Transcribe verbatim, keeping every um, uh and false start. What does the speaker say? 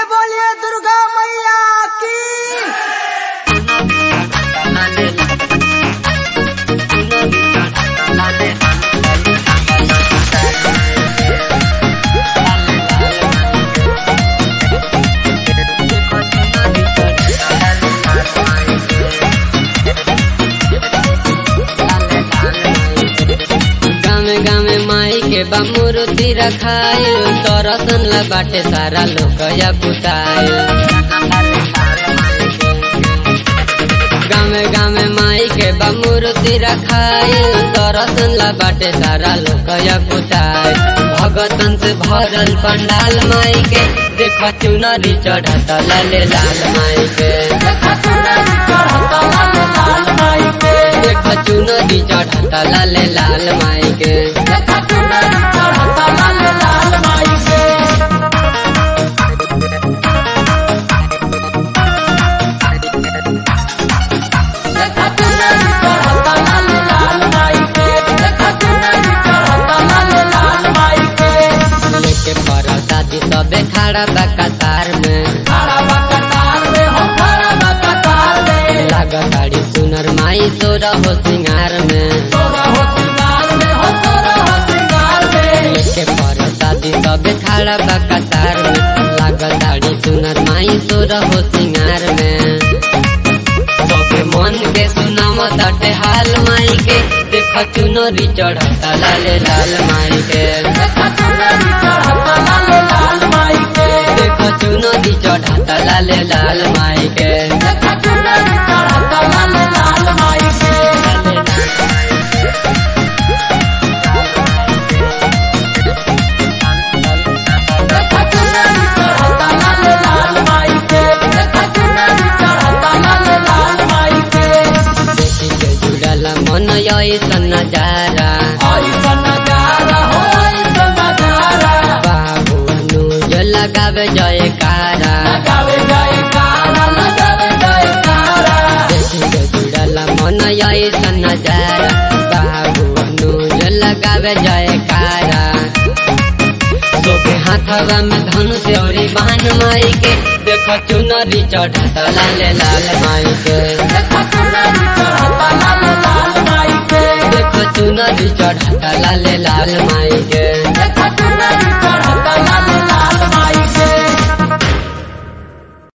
बोलिए दुर्गा मैया की। गामे माई के बा मूर्ति रखाइल दर्शन ला बाटे सारा लोग या पुताइल। गामे गामे माई के बा मूर्ति रखाइल दर्शन ला बाटे सारा लोग या पुताइल। भगतन से भरल पंडाल माई के देख चुनरी चढ़त लाले लाल माई के। देख चुनरी चढ़त लाले लाल माई के। शादी सबे खड़ा बा कतार में लागा गाड़ी सुनर माई तोरा हो सिंगार में। शादी सबे खड़ा बा कतार में लागा गाड़ी सुनर माई तोरा हो सिंगार में। सबे मन के सुनावा ताटे हाल माई के देख चुनरी चढ़ता लाले लाल माई के। देख चुनरी चढ़ता लाले लाल माई के। मन ऐसन नजारा बाबू अनुज लगावे जयकारा। जुड़ल मन ऐसन नजारा बाबू अनुज लगावे जयकारा। सोके हाथवा में धनुष और बाण माई के देख चुनरी चढ़त लाले लाल माई के। देख चुनरी चढ़त लाले लाल माई